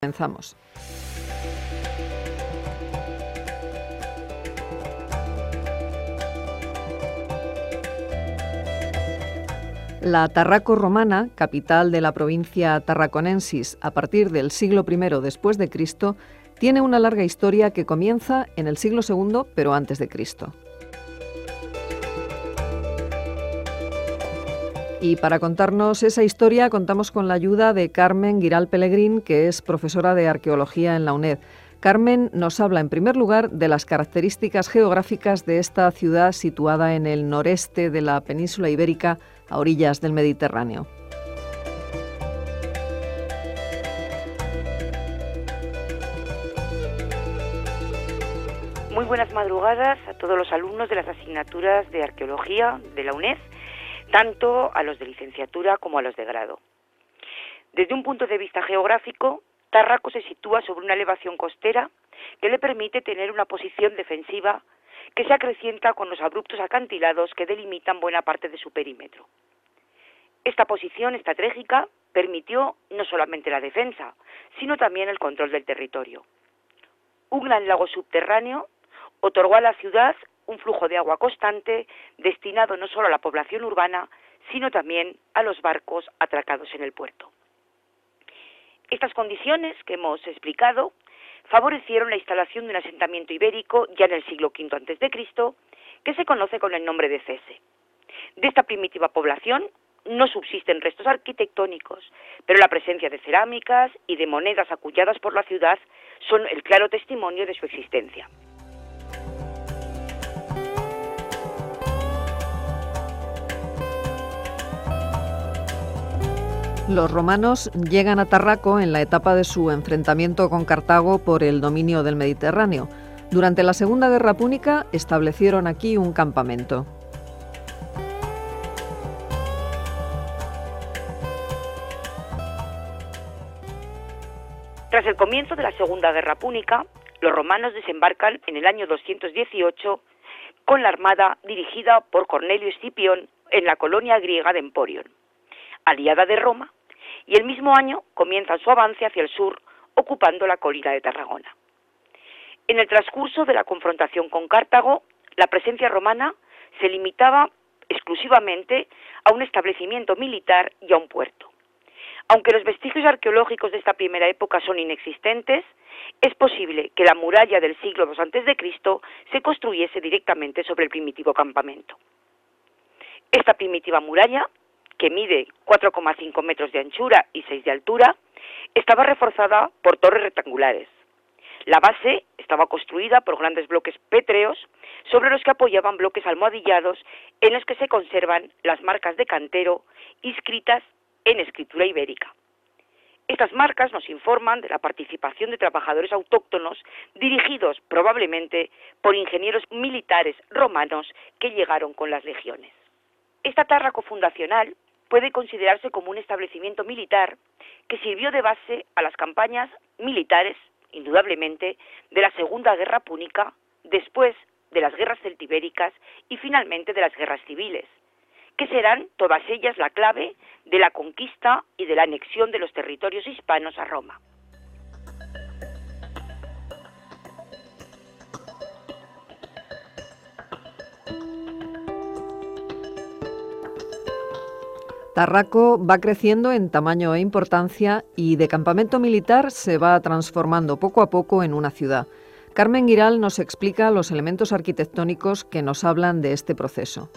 Comenzamos. La Tarraco romana, capital de la provincia Tarraconensis a partir del siglo I después de Cristo, tiene una larga historia que comienza en el siglo II, pero antes de Cristo. Y para contarnos esa historia contamos con la ayuda de Carmen Guiral Pelegrín, que es profesora de Arqueología en la UNED. Carmen nos habla en primer lugar de las características geográficas de esta ciudad situada en el noreste de la península ibérica, a orillas del Mediterráneo. Muy buenas madrugadas a todos los alumnos de las asignaturas de Arqueología de la UNED, tanto a los de licenciatura como a los de grado. Desde un punto de vista geográfico, Tarraco se sitúa sobre una elevación costera que le permite tener una posición defensiva que se acrecienta con los abruptos acantilados que delimitan buena parte de su perímetro. Esta posición estratégica permitió no solamente la defensa, sino también el control del territorio. Un gran lago subterráneo otorgó a la ciudad un flujo de agua constante destinado no solo a la población urbana, sino también a los barcos atracados en el puerto. Estas condiciones que hemos explicado favorecieron la instalación de un asentamiento ibérico ya en el siglo V a.C., que se conoce con el nombre de Cese. De esta primitiva población no subsisten restos arquitectónicos, pero la presencia de cerámicas y de monedas acuñadas por la ciudad son el claro testimonio de su existencia. Los romanos llegan a Tarraco en la etapa de su enfrentamiento con Cartago por el dominio del Mediterráneo. Durante la Segunda Guerra Púnica establecieron aquí un campamento. Tras el comienzo de la Segunda Guerra Púnica, los romanos desembarcan en el año 218 con la armada dirigida por Cornelio Escipión en la colonia griega de Emporion, aliada de Roma, y el mismo año comienzan su avance hacia el sur, ocupando la colina de Tarragona. En el transcurso de la confrontación con Cartago, la presencia romana se limitaba exclusivamente a un establecimiento militar y a un puerto. Aunque los vestigios arqueológicos de esta primera época son inexistentes, es posible que la muralla del siglo II a.C. se construyese directamente sobre el primitivo campamento. Esta primitiva muralla, que mide 4,5 metros de anchura y 6 de altura, estaba reforzada por torres rectangulares. La base estaba construida por grandes bloques pétreos sobre los que apoyaban bloques almohadillados en los que se conservan las marcas de cantero inscritas en escritura ibérica. Estas marcas nos informan de la participación de trabajadores autóctonos dirigidos probablemente por ingenieros militares romanos que llegaron con las legiones. Esta Tarraco fundacional puede considerarse como un establecimiento militar que sirvió de base a las campañas militares, indudablemente, de la Segunda Guerra Púnica, después de las guerras celtibéricas y finalmente de las guerras civiles, que serán todas ellas la clave de la conquista y de la anexión de los territorios hispanos a Roma. Tarraco va creciendo en tamaño e importancia y de campamento militar se va transformando poco a poco en una ciudad. Carmen Guiral nos explica los elementos arquitectónicos que nos hablan de este proceso.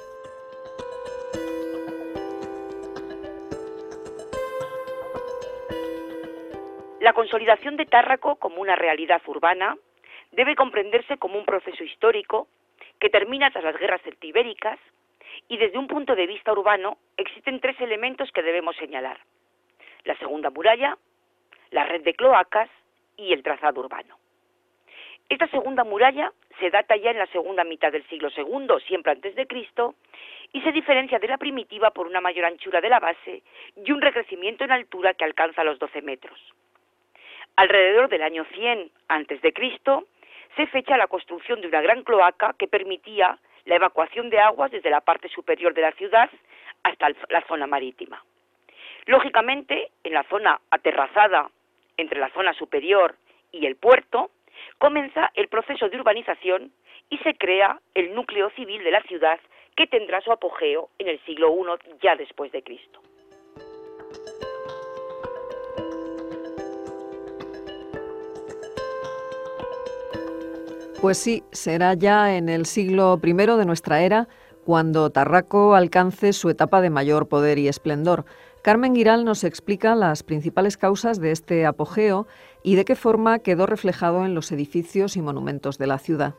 La consolidación de Tarraco como una realidad urbana debe comprenderse como un proceso histórico que termina tras las guerras celtibéricas, y desde un punto de vista urbano existen tres elementos que debemos señalar: la segunda muralla, la red de cloacas y el trazado urbano. Esta segunda muralla se data ya en la segunda mitad del siglo II, siempre antes de Cristo, y se diferencia de la primitiva por una mayor anchura de la base y un recrecimiento en altura que alcanza los 12 metros. Alrededor del año 100 a.C. se fecha la construcción de una gran cloaca que permitía la evacuación de aguas desde la parte superior de la ciudad hasta la zona marítima. Lógicamente, en la zona aterrazada entre la zona superior y el puerto, comienza el proceso de urbanización y se crea el núcleo civil de la ciudad, que tendrá su apogeo en el siglo I ya después de Cristo. Pues sí, será ya en el siglo I de nuestra era cuando Tarraco alcance su etapa de mayor poder y esplendor. Carmen Guiral nos explica las principales causas de este apogeo y de qué forma quedó reflejado en los edificios y monumentos de la ciudad.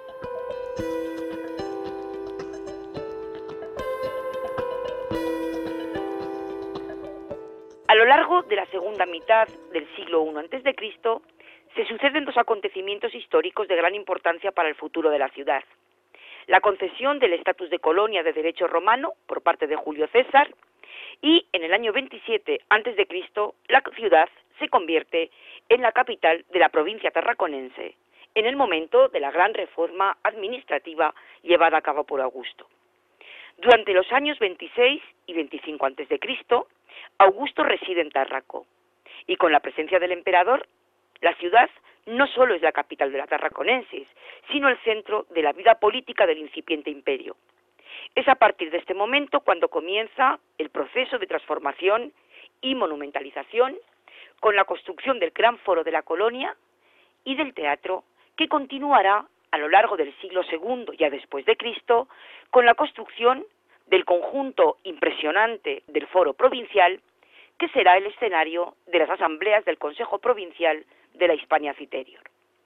A lo largo de la segunda mitad del siglo I a.C., se suceden dos acontecimientos históricos de gran importancia para el futuro de la ciudad. La concesión del estatus de colonia de derecho romano por parte de Julio César y en el año 27 a.C. la ciudad se convierte en la capital de la provincia tarraconense en el momento de la gran reforma administrativa llevada a cabo por Augusto. Durante los años 26 y 25 a.C., Augusto reside en Tarraco y con la presencia del emperador, la ciudad no solo es la capital de la Tarraconensis, sino el centro de la vida política del incipiente imperio. Es a partir de este momento cuando comienza el proceso de transformación y monumentalización con la construcción del gran foro de la colonia y del teatro, que continuará a lo largo del siglo II ya después de Cristo con la construcción del conjunto impresionante del foro provincial, que será el escenario de las asambleas del Consejo Provincial de la Hispania Citerior.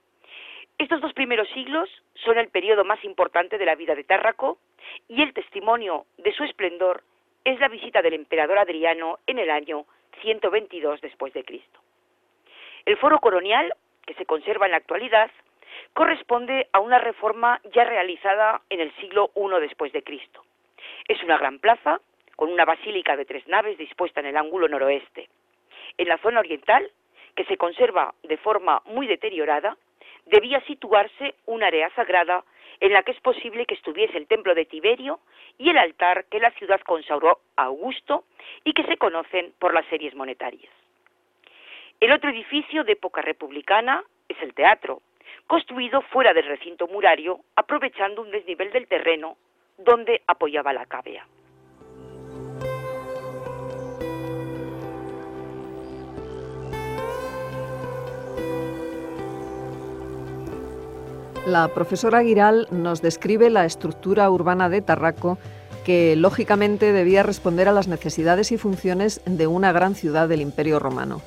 Estos dos primeros siglos son el periodo más importante de la vida de Tárraco y el testimonio de su esplendor es la visita del emperador Adriano en el año 122 después de Cristo. El foro colonial, que se conserva en la actualidad, corresponde a una reforma ya realizada en el siglo I después de Cristo. Es una gran plaza con una basílica de 3 naves dispuesta en el ángulo noroeste. En la zona oriental, que se conserva de forma muy deteriorada, debía situarse un área sagrada en la que es posible que estuviese el templo de Tiberio y el altar que la ciudad consagró a Augusto y que se conocen por las series monetarias. El otro edificio de época republicana es el teatro, construido fuera del recinto murario, aprovechando un desnivel del terreno donde apoyaba la cavea. La profesora Guiral nos describe la estructura urbana de Tarraco, que lógicamente debía responder a las necesidades y funciones de una gran ciudad del Imperio Romano.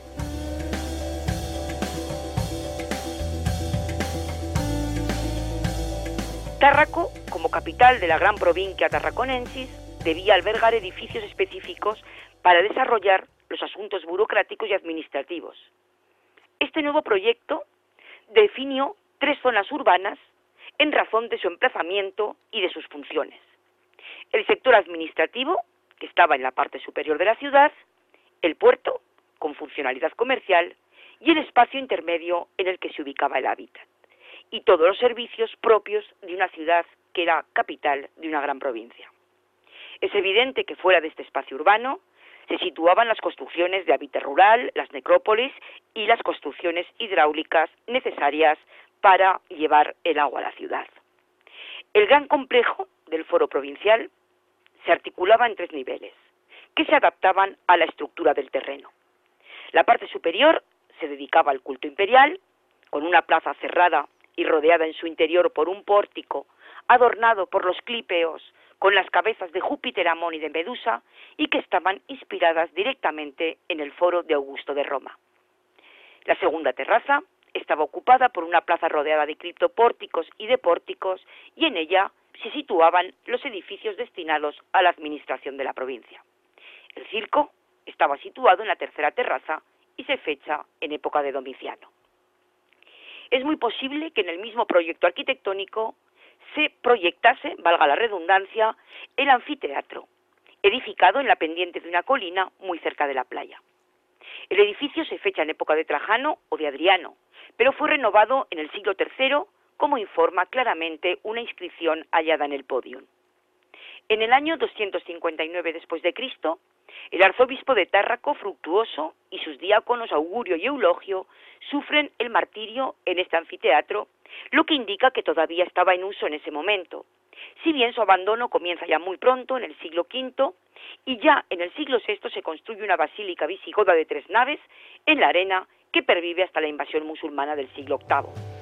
Tárraco, como capital de la gran provincia tarraconensis, debía albergar edificios específicos para desarrollar los asuntos burocráticos y administrativos. Este nuevo proyecto definió 3 zonas urbanas en razón de su emplazamiento y de sus funciones. El sector administrativo, que estaba en la parte superior de la ciudad, el puerto, con funcionalidad comercial, y el espacio intermedio en el que se ubicaba el hábitat, y todos los servicios propios de una ciudad que era capital de una gran provincia. Es evidente que fuera de este espacio urbano se situaban las construcciones de hábitat rural, las necrópolis y las construcciones hidráulicas necesarias para llevar el agua a la ciudad. El gran complejo del foro provincial se articulaba en 3 niveles, que se adaptaban a la estructura del terreno. La parte superior se dedicaba al culto imperial, con una plaza cerrada y rodeada en su interior por un pórtico adornado por los clípeos con las cabezas de Júpiter, Amón y de Medusa, y que estaban inspiradas directamente en el foro de Augusto de Roma. La segunda terraza estaba ocupada por una plaza rodeada de criptopórticos y de pórticos, y en ella se situaban los edificios destinados a la administración de la provincia. El circo estaba situado en la tercera terraza y se fecha en época de Domiciano. Es muy posible que en el mismo proyecto arquitectónico se proyectase, valga la redundancia, el anfiteatro, edificado en la pendiente de una colina muy cerca de la playa. El edificio se fecha en época de Trajano o de Adriano, pero fue renovado en el siglo III, como informa claramente una inscripción hallada en el Podium. En el año 259 después de Cristo, El arzobispo de Tárraco, Fructuoso, y sus diáconos Augurio y Eulogio sufren el martirio en este anfiteatro, lo que indica que todavía estaba en uso en ese momento. Si bien su abandono comienza ya muy pronto, en el siglo V, y ya en el siglo VI se construye una basílica visigoda de 3 naves en la arena que pervive hasta la invasión musulmana del siglo VIII.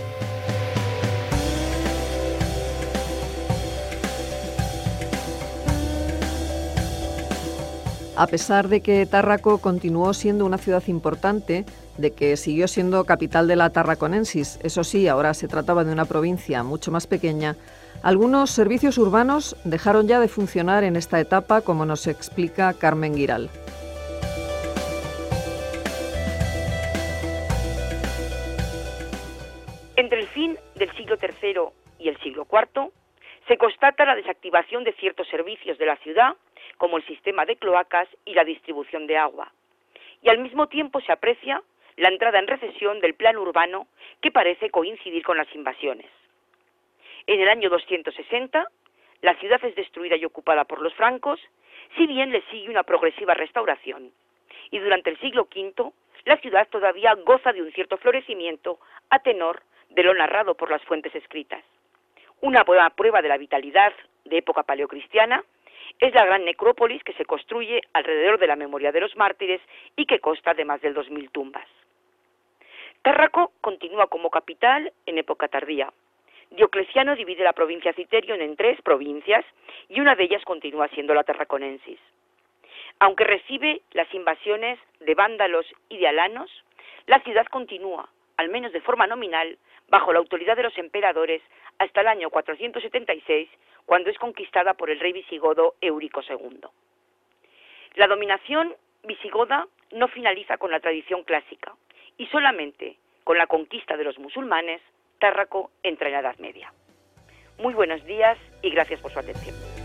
A pesar de que Tárraco continuó siendo una ciudad importante, de que siguió siendo capital de la Tarraconensis, eso sí, ahora se trataba de una provincia mucho más pequeña, algunos servicios urbanos dejaron ya de funcionar en esta etapa, como nos explica Carmen Guiral. Entre el fin del siglo III y el siglo IV, se constata la desactivación de ciertos servicios de la ciudad, como el sistema de cloacas y la distribución de agua. Y al mismo tiempo se aprecia la entrada en recesión del plan urbano, que parece coincidir con las invasiones. En el año 260, la ciudad es destruida y ocupada por los francos, si bien le sigue una progresiva restauración. Y durante el siglo V, la ciudad todavía goza de un cierto florecimiento a tenor de lo narrado por las fuentes escritas. Una buena prueba de la vitalidad de época paleocristiana es la gran necrópolis que se construye alrededor de la memoria de los mártires y que consta de más de 2000 tumbas. Tárraco continúa como capital en época tardía. Diocleciano divide la provincia Citerion en 3 provincias y una de ellas continúa siendo la Tarraconensis. Aunque recibe las invasiones de vándalos y de alanos, la ciudad continúa, al menos de forma nominal, bajo la autoridad de los emperadores hasta el año 476, cuando es conquistada por el rey visigodo Eurico II. La dominación visigoda no finaliza con la tradición clásica y solamente con la conquista de los musulmanes, Tárraco entra en la Edad Media. Muy buenos días y gracias por su atención.